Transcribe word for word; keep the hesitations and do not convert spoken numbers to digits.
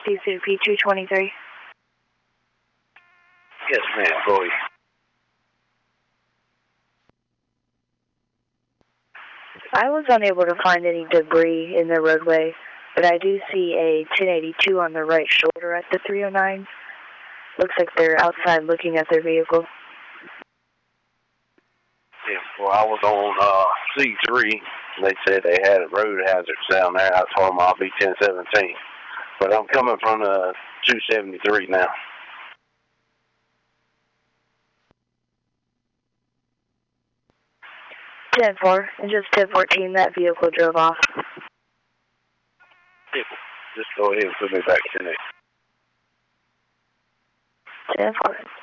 C C P two twenty-three. Yes, ma'am. Go ahead. I was unable to find any debris in the roadway, but I do see a ten eighty-two on the right shoulder at the three oh nine. Looks like they're outside looking at their vehicle. Yeah, well, I was on uh, C three. They said they had road hazards down there. I told them I'll be ten seventeen. But I'm coming from the two seventy-three now. ten four, and just ten fourteen, that vehicle drove off. Yeah, just go ahead and put me back to it. ten four.